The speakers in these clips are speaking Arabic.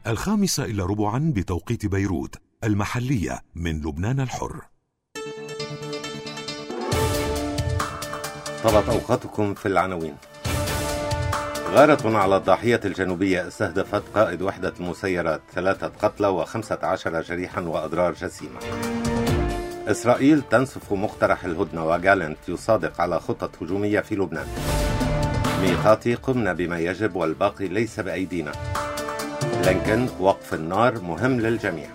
5:15 بتوقيت بيروت المحلية من لبنان الحر. طلت أوقاتكم في العناوين. غارة على الضاحية الجنوبية استهدفت قائد وحدة المسيرات، 3 قتلى و15 جريحا وأضرار جسيمة. إسرائيل تنسف مقترح الهدنة وجالنت يصادق على خطط هجومية في لبنان. ميقاتي قمنا بما يجب والباقي ليس بأيدينا. بلينكن وقف النار مهم للجميع.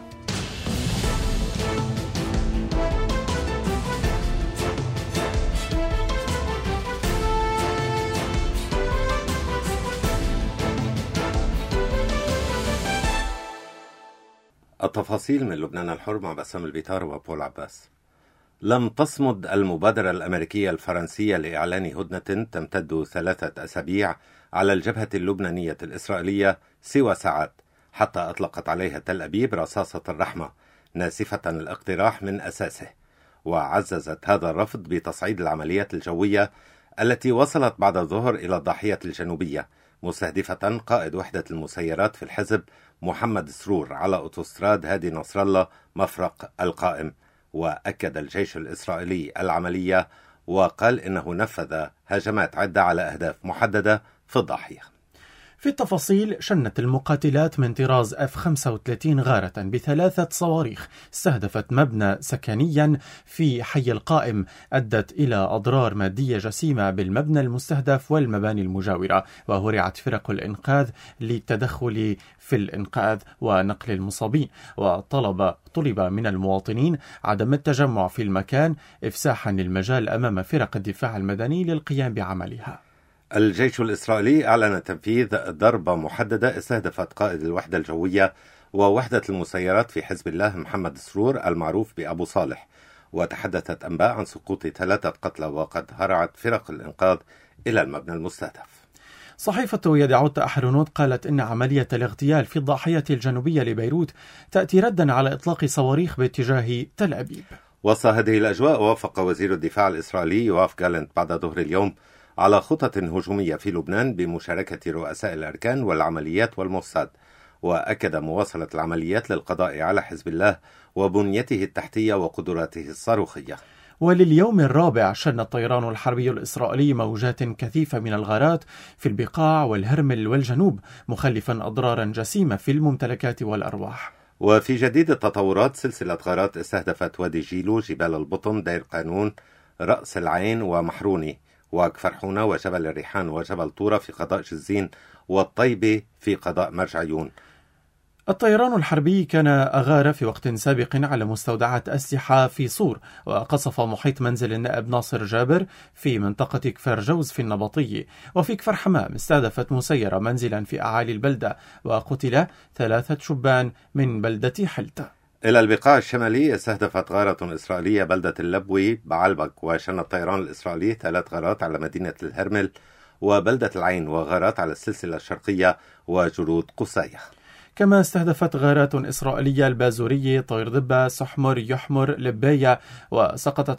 التفاصيل من لبنان الحر مع بسام البيطار وبول عباس. لم تصمد المبادرة الأمريكية الفرنسية لإعلان هدنة تمتد 3 أسابيع على الجبهة اللبنانية الإسرائيلية سوى ساعات، حتى أطلقت عليها تل أبيب رصاصة الرحمة ناسفة الاقتراح من أساسه، وعززت هذا الرفض بتصعيد العمليات الجوية التي وصلت بعد الظهر إلى الضاحية الجنوبية، مستهدفة قائد وحدة المسيرات في الحزب محمد سرور على أوتوستراد هادي نصر الله مفرق القائم. وأكد الجيش الإسرائيلي العملية وقال إنه نفذ هجمات عدة على أهداف محددة في الضاحية. في التفاصيل، شنت المقاتلات من طراز F-35 غارة ب3 صواريخ استهدفت مبنى سكنيا في حي القائم، أدت إلى أضرار مادية جسيمة بالمبنى المستهدف والمباني المجاورة، وهرعت فرق الإنقاذ للتدخل في الإنقاذ ونقل المصابين، طلب من المواطنين عدم التجمع في المكان إفساحا للمجال أمام فرق الدفاع المدني للقيام بعملها. الجيش الإسرائيلي أعلن تنفيذ ضربة محددة استهدفت قائد الوحدة الجوية ووحدة المسيرات في حزب الله محمد سرور المعروف بأبو صالح، وتحدثت أنباء عن سقوط 3 قتلى، وقد هرعت فرق الإنقاذ إلى المبنى المستهدف. صحيفة يدعوت أحرنوت قالت إن عملية الاغتيال في الضاحية الجنوبية لبيروت تأتي ردا على إطلاق صواريخ باتجاه تل أبيب. وسط هذه الأجواء، وافق وزير الدفاع الإسرائيلي يواف جالنت بعد ظهر اليوم على خطط هجومية في لبنان بمشاركة رؤساء الأركان والعمليات والموساد، وأكد مواصلة العمليات للقضاء على حزب الله وبنيته التحتية وقدراته الصاروخية. ولليوم الرابع شن الطيران الحربي الإسرائيلي موجات كثيفة من الغارات في البقاع والهرمل والجنوب، مخلفا أضرارا جسيمة في الممتلكات والأرواح. وفي جديد التطورات، سلسلة غارات استهدفت وادي جيلو، جبال البطن، دير قانون، رأس العين ومحروني، وكفر حونة وجبل الريحان وجبل طورة في قضاء جزين، والطيبة في قضاء مرجعيون. الطيران الحربي كان أغار في وقت سابق على مستودعات أسلحة في صور، وقصف محيط منزل النائب ناصر جابر في منطقة كفر جوز في النبطية. وفي كفر حمام استهدفت مسيرة منزلا في أعالي البلدة، وقتل 3 شبان من بلدة حلتة. إلى البقاع الشمالي استهدفت غارة إسرائيلية بلدة اللبوي بعلبك، وشن الطيران الإسرائيلي 3 غارات على مدينة الهرمل وبلدة العين، وغارات على السلسلة الشرقية وجرود قصية. كما استهدفت غارات إسرائيلية البازورية، طير دبة، سحمر، يحمر، لباية، وسقط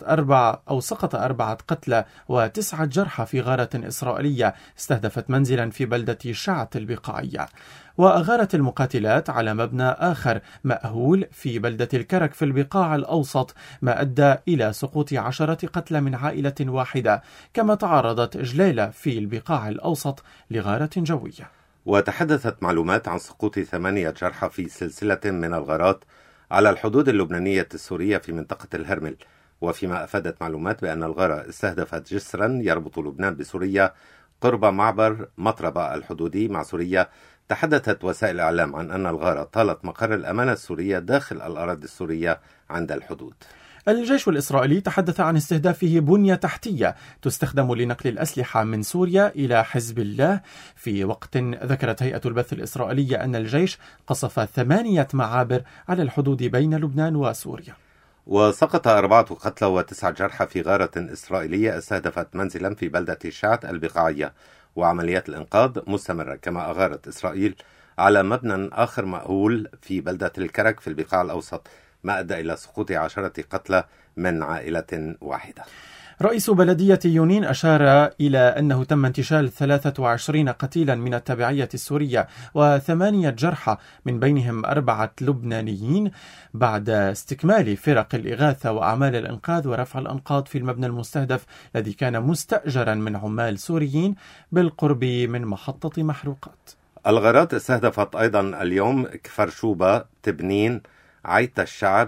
4 قتلى و9 جرحى في غارة إسرائيلية استهدفت منزلا في بلدة شعت البقاعية. وأغارت المقاتلات على مبنى آخر مأهول في بلدة الكرك في البقاع الأوسط، ما أدى إلى سقوط 10 قتلى من عائلة واحدة. كما تعرضت جليلة في البقاع الأوسط لغارة جوية. وتحدثت معلومات عن سقوط 8 جرحى في سلسلة من الغارات على الحدود اللبنانية السورية في منطقة الهرمل، وفيما أفادت معلومات بأن الغارة استهدفت جسرا يربط لبنان بسوريا قرب معبر مطربة الحدودي مع سوريا. تحدثت وسائل الإعلام عن أن الغارة طالت مقر الأمانة السورية داخل الأراضي السورية عند الحدود. الجيش الإسرائيلي تحدث عن استهدافه بنية تحتية تستخدم لنقل الأسلحة من سوريا إلى حزب الله، في وقت ذكرت هيئة البث الإسرائيلية أن الجيش قصف 8 معابر على الحدود بين لبنان وسوريا. وسقط 4 قتلى و9 جرحى في غارة إسرائيلية استهدفت منزلا في بلدة شعت البقاعية، وعمليات الإنقاذ مستمرة. كما أغارت إسرائيل على مبنى آخر مأهول في بلدة الكرك في البقاع الأوسط، ما أدى إلى سقوط 10 قتلى من عائلة واحدة. رئيس بلدية يونين أشار إلى أنه تم انتشال 23 قتيلا من التبعية السورية و8 جرحى من بينهم 4 لبنانيين بعد استكمال فرق الإغاثة وأعمال الإنقاذ ورفع الأنقاض في المبنى المستهدف الذي كان مستأجرا من عمال سوريين بالقرب من محطة محروقات. الغارات استهدفت أيضا اليوم كفر شوبة، تبنين، عيت الشعب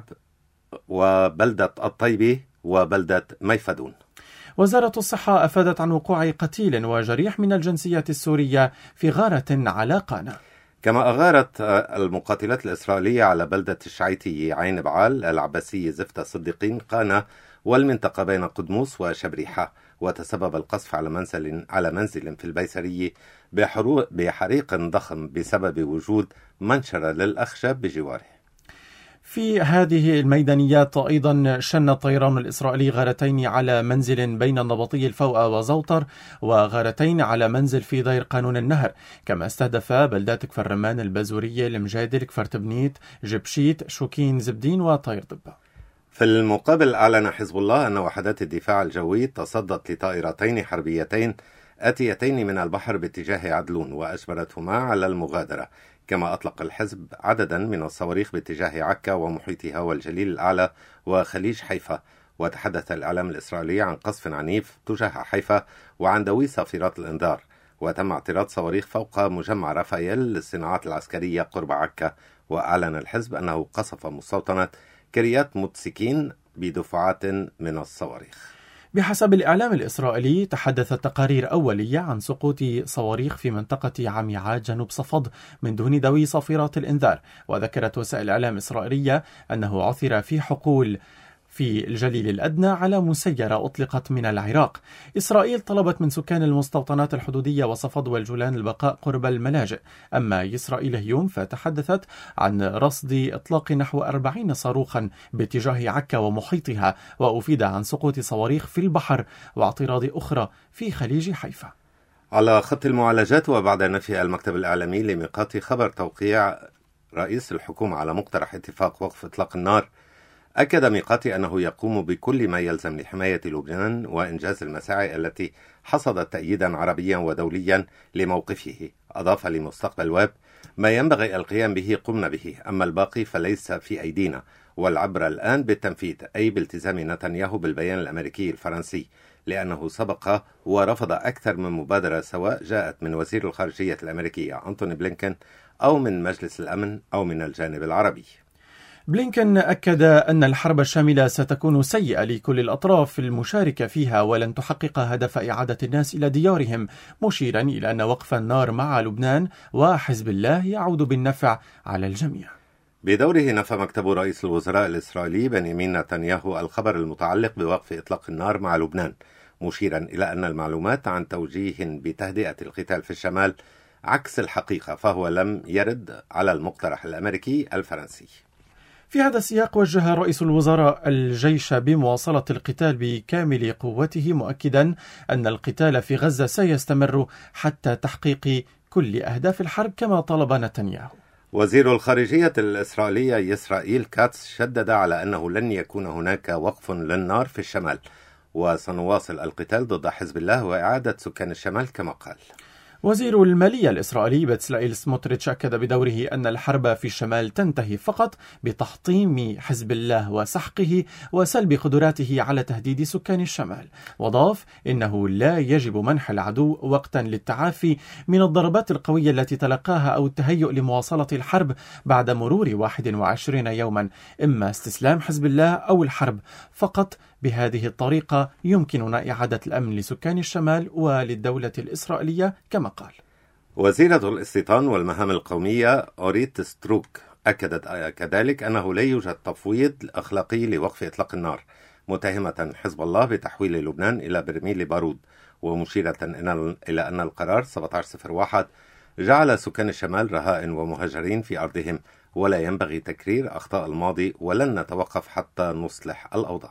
وبلدة الطيبة وبلدة ميفدون. وزارة الصحة أفادت عن وقوع قتيل وجريح من الجنسية السورية في غارة على قانا. كما أغارت المقاتلات الإسرائيلية على بلدة الشعيتية، عين بعال، العباسية، زفتة، صديقين، قانا والمنطقة بين قدموس وشبريحة، وتسبب القصف على منزل في البيسرية بحريق ضخم بسبب وجود منشرة للأخشب بجواره. في هذه الميدانيات أيضا شن الطيران الإسرائيلي غارتين على منزل بين النبطي الفوأة وزوطر، وغارتين على منزل في دير قانون النهر، كما استهدف بلدات كفر رمان، البازورية، المجادل، كفر تبنيت، جبشيت، شوكين، زبدين وطير ضبة. في المقابل أعلن حزب الله أن وحدات الدفاع الجوي تصدت لطائرتين حربيتين آتيتين من البحر باتجاه عدلون وأجبرتهما على المغادرة. كما أطلق الحزب عددا من الصواريخ باتجاه عكا ومحيطها والجليل الأعلى وخليج حيفا. وتحدث الإعلام الإسرائيلي عن قصف عنيف تجاه حيفا وعن دوي صافرات الإنذار. وتم اعتراض صواريخ فوق مجمع رافائيل للصناعات العسكرية قرب عكا. وأعلن الحزب أنه قصف مستوطنة كريات متسكين بدفعات من الصواريخ. بحسب الإعلام الإسرائيلي، تحدثت تقارير أولية عن سقوط صواريخ في منطقة عميعات جنوب صفد من دون دوي صافرات الإنذار. وذكرت وسائل إعلام إسرائيلية أنه عثر في حقول في الجليل الأدنى على مسيرة أطلقت من العراق. إسرائيل طلبت من سكان المستوطنات الحدودية وصفد والجولان البقاء قرب الملاجئ. أما إسرائيل هيوم فتحدثت عن رصد إطلاق نحو 40 صاروخا باتجاه عكا ومحيطها، وأفيد عن سقوط صواريخ في البحر واعتراض أخرى في خليج حيفا. على خط المعالجات، وبعد نفي المكتب الإعلامي لميقات خبر توقيع رئيس الحكومة على مقترح اتفاق وقف إطلاق النار، أكد ميقاتي أنه يقوم بكل ما يلزم لحماية لبنان وإنجاز المساعي التي حصدت تأييدا عربيا ودوليا لموقفه. أضاف لمستقبل ويب: ما ينبغي القيام به قمنا به، أما الباقي فليس في أيدينا، والعبرة الآن بالتنفيذ، أي بالتزام نتنياهو بالبيان الأمريكي الفرنسي، لأنه سبق ورفض أكثر من مبادرة سواء جاءت من وزير الخارجية الأمريكي أنتوني بلينكن أو من مجلس الأمن أو من الجانب العربي. بلينكن أكد أن الحرب الشاملة ستكون سيئة لكل الأطراف المشاركة فيها ولن تحقق هدف إعادة الناس إلى ديارهم، مشيرا إلى أن وقف النار مع لبنان وحزب الله يعود بالنفع على الجميع. بدوره نفى مكتب رئيس الوزراء الإسرائيلي بنيامين نتنياهو الخبر المتعلق بوقف إطلاق النار مع لبنان، مشيرا إلى أن المعلومات عن توجيه بتهدئة القتال في الشمال عكس الحقيقة، فهو لم يرد على المقترح الأمريكي الفرنسي. في هذا السياق وجه رئيس الوزراء الجيش بمواصلة القتال بكامل قوته، مؤكدا أن القتال في غزة سيستمر حتى تحقيق كل أهداف الحرب كما طلب نتنياهو. وزير الخارجية الإسرائيلية إسرائيل كاتس شدد على أنه لن يكون هناك وقف للنار في الشمال، وسنواصل القتال ضد حزب الله وإعادة سكان الشمال كما قال. وزير المالية الإسرائيلي بتسلائيل سموتريتش أكد بدوره أن الحرب في الشمال تنتهي فقط بتحطيم حزب الله وسحقه وسلب قدراته على تهديد سكان الشمال. وضاف إنه لا يجب منح العدو وقتا للتعافي من الضربات القوية التي تلقاها أو التهيؤ لمواصلة الحرب بعد مرور 21 يوما، إما استسلام حزب الله أو الحرب. فقط بهذه الطريقة يمكننا إعادة الأمن لسكان الشمال وللدولة الإسرائيلية كما قال. وزيرة الاستيطان والمهام القومية أوريت ستروك أكدت كذلك أنه لا يوجد تفويض أخلاقي لوقف إطلاق النار، متهمة حزب الله بتحويل لبنان إلى برميل بارود، ومشيرة إلى أن القرار 1701 جعل سكان الشمال رهائن ومهاجرين في أرضهم، ولا ينبغي تكرير أخطاء الماضي، ولن نتوقف حتى نصلح الأوضاع.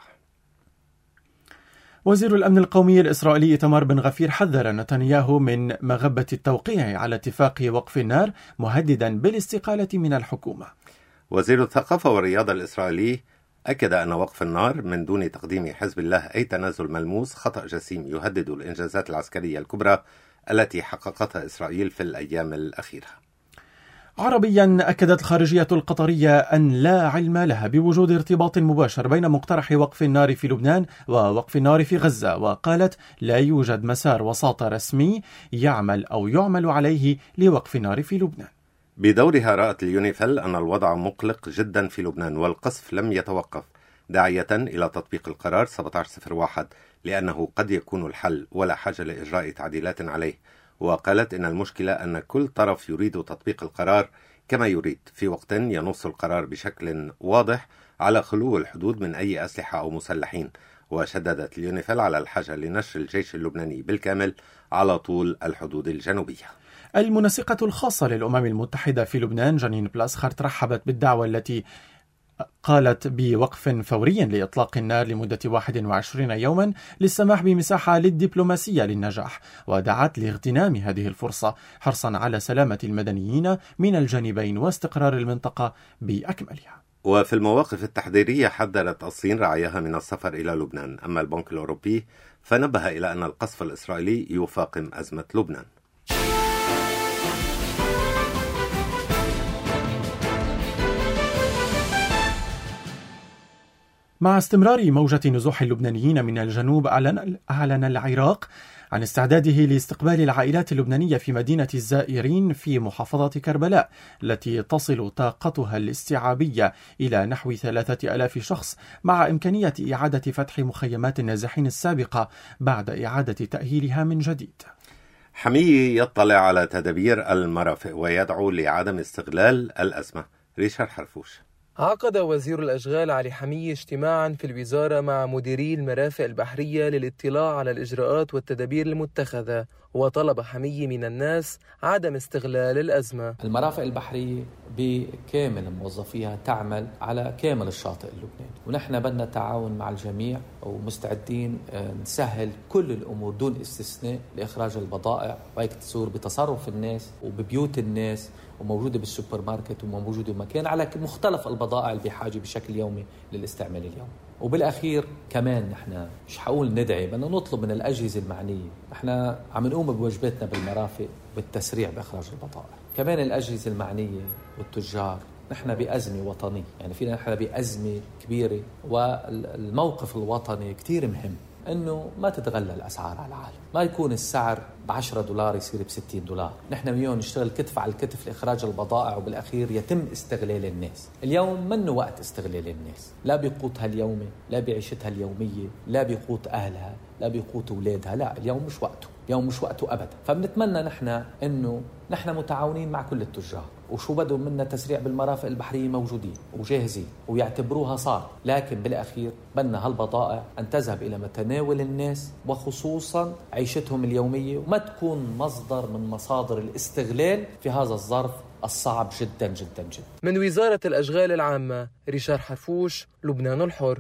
وزير الأمن القومي الإسرائيلي إيتمار بن غفير حذر نتنياهو من مغبة التوقيع على اتفاق وقف النار، مهددا بالاستقالة من الحكومة. وزير الثقافة والرياضة الإسرائيلي أكد أن وقف النار من دون تقديم حزب الله أي تنازل ملموس خطأ جسيم يهدد الإنجازات العسكرية الكبرى التي حققتها إسرائيل في الأيام الأخيرة. عربيا أكدت الخارجية القطرية أن لا علم لها بوجود ارتباط مباشر بين مقترح وقف النار في لبنان ووقف النار في غزة، وقالت لا يوجد مسار وساطة رسمي يعمل عليه لوقف النار في لبنان. بدورها رأت اليونيفيل أن الوضع مقلق جدا في لبنان والقصف لم يتوقف، داعية إلى تطبيق القرار 1701 لأنه قد يكون الحل ولا حاجة لإجراء تعديلات عليه. وقالت إن المشكلة أن كل طرف يريد تطبيق القرار كما يريد في وقت ينص القرار بشكل واضح على خلو الحدود من أي أسلحة أو مسلحين. وشددت اليونيفيل على الحاجة لنشر الجيش اللبناني بالكامل على طول الحدود الجنوبية. المنسقة الخاصة للأمم المتحدة في لبنان جانين بلاسخارت رحبت بالدعوة التي قالت بوقف فوري لإطلاق النار لمدة 21 يوما للسماح بمساحة للدبلوماسية للنجاح، ودعت لاغتنام هذه الفرصة حرصا على سلامة المدنيين من الجانبين واستقرار المنطقة بأكملها. وفي المواقف التحذيرية حذرت الصين رعاياها من السفر إلى لبنان، أما البنك الأوروبي فنبه إلى أن القصف الإسرائيلي يفاقم أزمة لبنان. مع استمرار موجة نزوح اللبنانيين من الجنوب، أعلن العراق عن استعداده لاستقبال العائلات اللبنانية في مدينة الزائرين في محافظة كربلاء التي تصل طاقتها الاستيعابية إلى نحو 3000 شخص، مع إمكانية إعادة فتح مخيمات النازحين السابقة بعد إعادة تأهيلها من جديد. حمية يطلع على تدابير المرافق ويدعو لعدم استغلال الأزمة. ريشارد حرفوش. عقد وزير الأشغال علي حمية اجتماعا في الوزارة مع مديري المرافق البحرية للاطلاع على الإجراءات والتدابير المتخذة، وطلب حمية من الناس عدم استغلال الأزمة. المرافق البحرية بكامل موظفيها تعمل على كامل الشاطئ اللبناني، ونحن بدنا تعاون مع الجميع ومستعدين نسهل كل الأمور دون استثناء لإخراج البضائع، وهيك تصير بتصرف الناس وببيوت الناس وموجودة بالسوبر ماركت وموجودة بمكان على مختلف البضائع اللي بحاجة بشكل يومي للاستعمال اليومي. وبالأخير كمان نحن مش حقول ندعي، بدنا نطلب من الأجهزة المعنية، نحن عم نقوم بواجباتنا بالمرافق بالتسريع بإخراج البضائع. كمان الأجهزة المعنية والتجار، نحن بأزمة وطنية، يعني فينا نحن بأزمة كبيرة، والموقف الوطني كتير مهم انه ما تتغلى الاسعار على العالم، ما يكون السعر $10 يصير $60. نحن اليوم نشتغل كتف على الكتف لاخراج البضائع، وبالاخير يتم استغلال الناس. اليوم منه وقت استغلال الناس، لا بقوتها اليومي، لا بعيشتها اليوميه، لا بقوت اهلها، لا بقوت اولادها، لا اليوم مش وقته، اليوم مش وقته ابدا. فبنتمنى نحن انه نحن متعاونين مع كل التجار، وشو بدهم منا تسريع بالمرافق البحرية موجودين وجاهزين ويعتبروها صار، لكن بالأخير بدنا هالبضائع أن تذهب إلى متناول الناس وخصوصا عيشتهم اليومية، وما تكون مصدر من مصادر الاستغلال في هذا الظرف الصعب جدا جدا جدا. من وزارة الأشغال العامة، ريشارد حرفوش، لبنان الحر.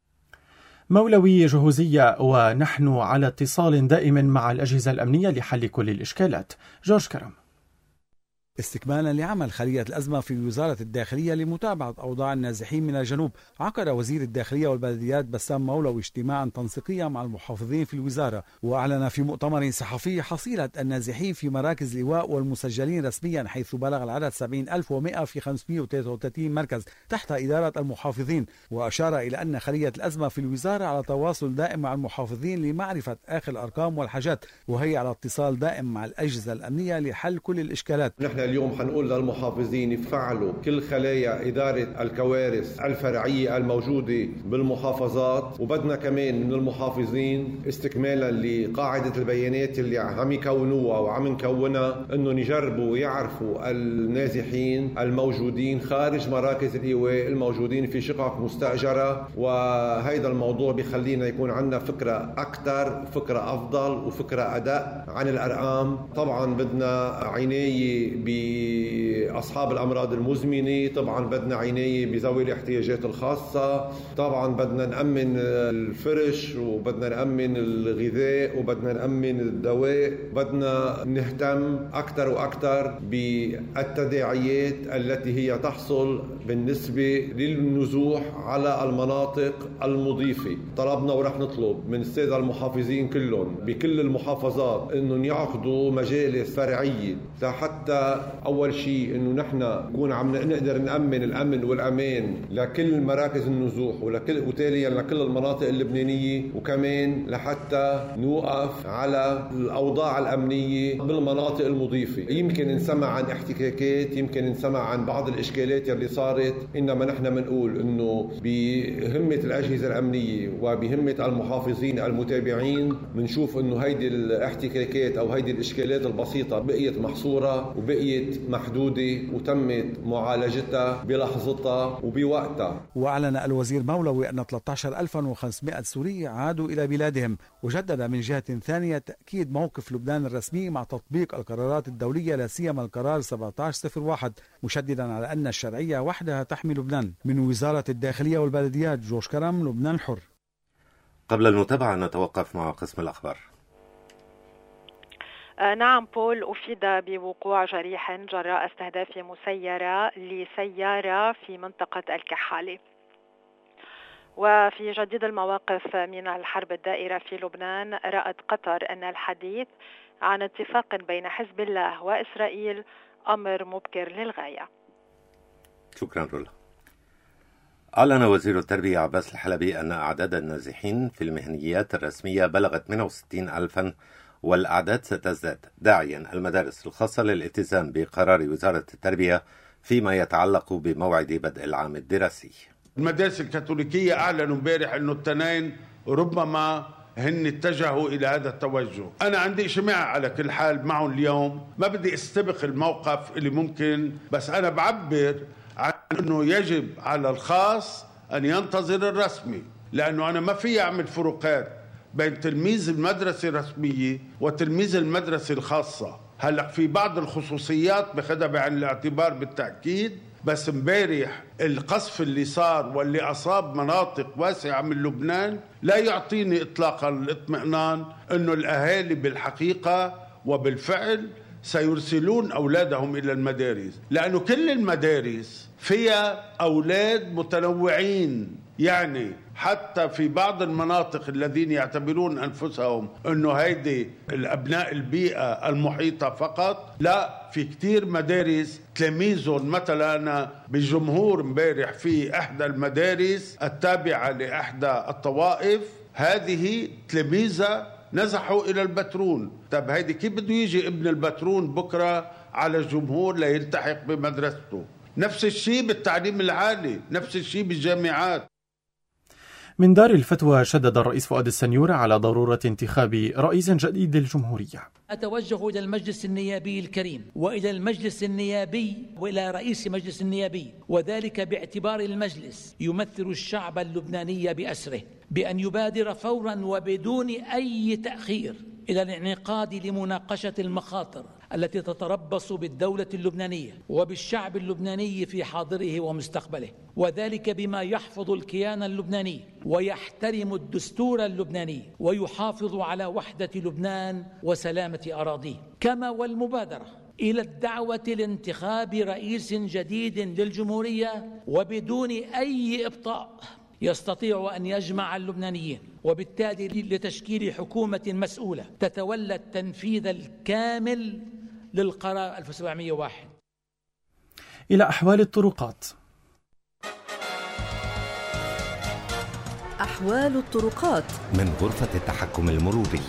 مولوي جهوزية، ونحن على اتصال دائم مع الأجهزة الأمنية لحل كل الإشكالات. جورج كرم. استكمالا لعمل خلية الأزمة في وزارة الداخلية لمتابعة أوضاع النازحين من الجنوب، عقد وزير الداخلية والبلديات بسام مولوي اجتماعا تنسيقيا مع المحافظين في الوزارة، وأعلن في مؤتمر صحفي حصيلة النازحين في مراكز لواء والمسجلين رسميا، حيث بلغ العدد 70,100 في 533 مركز تحت إدارة المحافظين. وأشار إلى أن خلية الأزمة في الوزارة على تواصل دائم مع المحافظين لمعرفة آخر الأرقام والحاجات، وهي على اتصال دائم مع الأجهزة الأمنية لحل كل الإشكالات. اليوم حنقول للمحافظين يفعلوا كل خلايا إدارة الكوارث الفرعية الموجودة بالمحافظات، وبدنا كمان من المحافظين استكمالا لقاعدة البيانات اللي عم يكونوها وعم نكونها، انه يجربوا يعرفوا النازحين الموجودين خارج مراكز الإيواء الموجودين في شقق مستأجرة، وهيدا الموضوع بيخلينا يكون عندنا فكرة أكثر، فكرة أفضل وفكرة أداء عن الأرقام. طبعا بدنا عناية بأصحاب الأمراض المزمنة، طبعا بدنا عناية بذوي الاحتياجات الخاصة، طبعا بدنا نأمن الفرش وبدنا نأمن الغذاء وبدنا نأمن الدواء. بدنا نهتم أكثر وأكثر بالتداعيات التي هي تحصل بالنسبة للنزوح على المناطق المضيفة. طلبنا ورح نطلب من السادة المحافظين كلهم بكل المحافظات انهم يعقدوا مجالس فرعية حتى اول شيء انه نحن نكون عم نقدر نأمن الامن والامان لكل مراكز النزوح وتاليا لكل المناطق اللبنانية، وكمان لحتى نوقف على الاوضاع الامنية بالمناطق المضيفة. يمكن نسمع عن احتكاكات، يمكن نسمع عن بعض الاشكالات اللي صارت، انما نحن بنقول انه بهمة الاجهزة الامنية وبهمة المحافظين المتابعين بنشوف انه هيدي الاحتكاكات او هيدي الاشكالات البسيطة بقيت محصورة وبقيت محدودة وتمت معالجتها بلحظتها وبوقتها. وأعلن الوزير مولوي أن 13,500 سوري عادوا إلى بلادهم، وجدد من جهة ثانية تأكيد موقف لبنان الرسمي مع تطبيق القرارات الدولية لا سيما القرار 1701، مشددا على أن الشرعية وحدها تحمي لبنان. من وزارة الداخلية والبلديات، جوش كرم، لبنان الحر. قبل المتابعة نتوقف مع قسم الأخبار. نعم بول، أفيد بوقوع جريح جراء استهداف مسيرة لسيارة في منطقة الكحالة. وفي جديد المواقف من الحرب الدائرة في لبنان، رأت قطر أن الحديث عن اتفاق بين حزب الله وإسرائيل أمر مبكر للغاية. شكرا رولا. أعلن وزير التربية عباس الحلبي أن أعداد النازحين في المهنيات الرسمية بلغت 160,000 والأعداد ستزداد، داعيا المدارس الخاصة للالتزام بقرار وزارة التربية فيما يتعلق بموعد بدء العام الدراسي. المدارس الكاثوليكية أعلنوا امبارح أنه التنين ربما هن اتجهوا إلى هذا التوجه. أنا عندي اجتماع على كل حال معهم اليوم، ما بدي استبق الموقف اللي ممكن، بس أنا بعبر عن أنه يجب على الخاص أن ينتظر الرسمي، لأنه أنا ما في أعمل فروقات بين تلميذ المدرسة الرسمية وتلميذ المدرسة الخاصة. هلأ في بعض الخصوصيات بخدها بعين الاعتبار بالتأكيد، بس امبارح القصف اللي صار واللي أصاب مناطق واسعة من لبنان لا يعطيني إطلاقا الاطمئنان أنه الأهالي بالحقيقة وبالفعل سيرسلون أولادهم إلى المدارس، لأنه كل المدارس فيها أولاد متنوعين. يعني حتى في بعض المناطق الذين يعتبرون أنفسهم أنه هيدي الأبناء البيئة المحيطة فقط، لا، في كتير مدارس تلاميذهم. مثلا أنا بالجمهور امبارح في إحدى المدارس التابعة لإحدى الطوائف، هذه تلاميذة نزحوا إلى البترون. طب هيدي كيف بده يجي ابن البترون بكرة على الجمهور ليلتحق بمدرسته؟ نفس الشيء بالتعليم العالي، نفس الشيء بالجامعات. من دار الفتوى، شدد الرئيس فؤاد السنيور على ضرورة انتخاب رئيس جديد للجمهورية. أتوجه إلى المجلس النيابي الكريم وإلى المجلس النيابي وإلى رئيس المجلس النيابي، وذلك باعتبار المجلس يمثل الشعب اللبناني بأسره، بأن يبادر فورا وبدون أي تأخير إلى الانعقاد لمناقشة المخاطر التي تتربص بالدولة اللبنانية وبالشعب اللبناني في حاضره ومستقبله، وذلك بما يحفظ الكيان اللبناني ويحترم الدستور اللبناني ويحافظ على وحدة لبنان وسلامة أراضيه، كما والمبادرة إلى الدعوة لانتخاب رئيس جديد للجمهورية وبدون أي إبطاء يستطيع أن يجمع اللبنانيين، وبالتالي لتشكيل حكومة مسؤولة تتولى التنفيذ الكامل للقرار 1701. إلى أحوال الطرقات. أحوال الطرقات من غرفة التحكم المروري.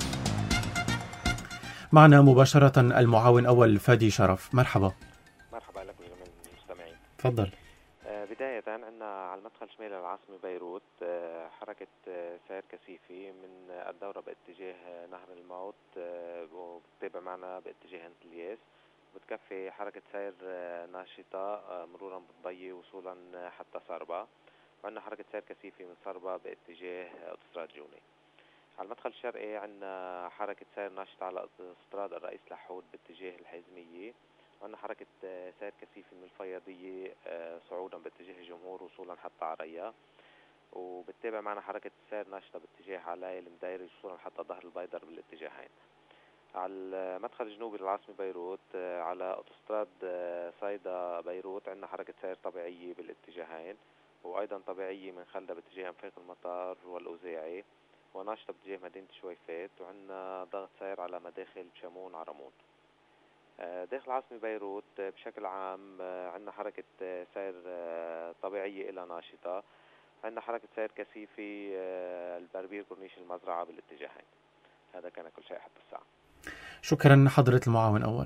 معنا مباشرة المعاون أول فادي شرف. مرحبا. مرحبا لكم جميع المستمعين. تفضل. بداية عندنا على المدخل شمال العاصمة بيروت حركة سير كثيفة من الدورة باتجاه نهر الموت وبتتابع معنا باتجاه انتلياس، بتكفي حركة سير ناشطة مرورا بالضي وصولا حتى صربا، وعندنا حركة سير كثيفة من صربا باتجاه اوتوستراد جوني. على المدخل الشرقي عندنا حركة سير ناشطة على اوتوستراد الرئيس لحود باتجاه الحزمية، عندنا حركة سير كثيفي من الفياضية صعودا باتجاه الجمهور وصولا حتى عريا، وبتتابع معنا حركة سير ناشطة باتجاه علاي المدايري وصولا حتى ظهر البيدر بالاتجاهين. على المدخل الجنوبي للعاصمة بيروت على أوتوستراد صيدا بيروت عندنا حركة سير طبيعية بالاتجاهين، وأيضا طبيعية من خلدة باتجاه أنفاق المطار والأوزاعي، وناشطة باتجاه مدينة شويفات، وعندنا ضغط سير على مداخل بشامون عرمون. داخل العاصمة بيروت بشكل عام عندنا حركة سير طبيعية إلى ناشطة، عندنا حركة سير كثيفي البربير كورنيش المزرعة بالاتجاهين. هذا كان كل شيء حتى الساعة. شكرا حضرة المعاون أول.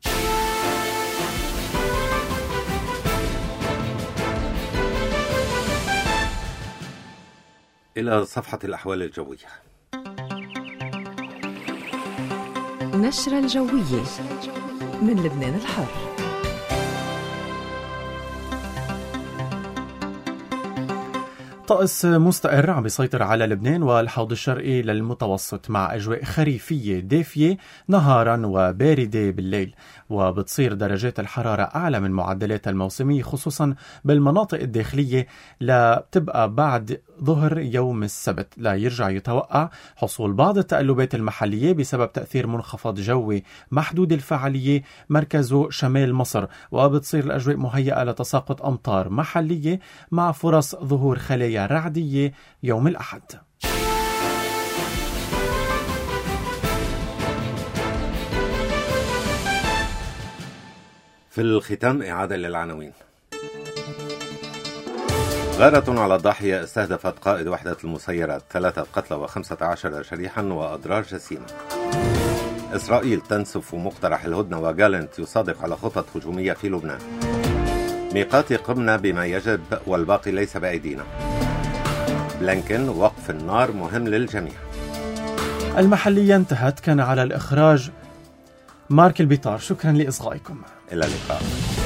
إلى صفحة الأحوال الجوية. نشرة الجوية من لبنان الحر. طقس مستقر عم بيسيطر على لبنان والحوض الشرقي للمتوسط مع أجواء خريفية دافية نهارا وباردة بالليل، وبتصير درجات الحرارة أعلى من معدلاتها الموسمية خصوصا بالمناطق الداخلية، لتبقى بعد ظهر يوم السبت لا يرجع يتوقع حصول بعض التقلبات المحلية بسبب تأثير منخفض جوي محدود الفعالية مركزه شمال مصر، وبتصير الأجواء مهيئة لتساقط أمطار محلية مع فرص ظهور خلايا رعدية يوم الأحد. في الختام إعادة للعناوين. غارة على الضاحية استهدفت قائد وحدة المسيرات، 3 قتلى و15 جريحا وأضرار جسيمة. إسرائيل تنسف مقترح الهدنة وجالنت يصادق على خطط هجومية في لبنان. ميقات قمنا بما يجب والباقي ليس بأيدينا. بلينكن وقف النار مهم للجميع. المحلية انتهت، كان على الإخراج مارك البيطار. شكرا لإصغائكم. إلى اللقاء.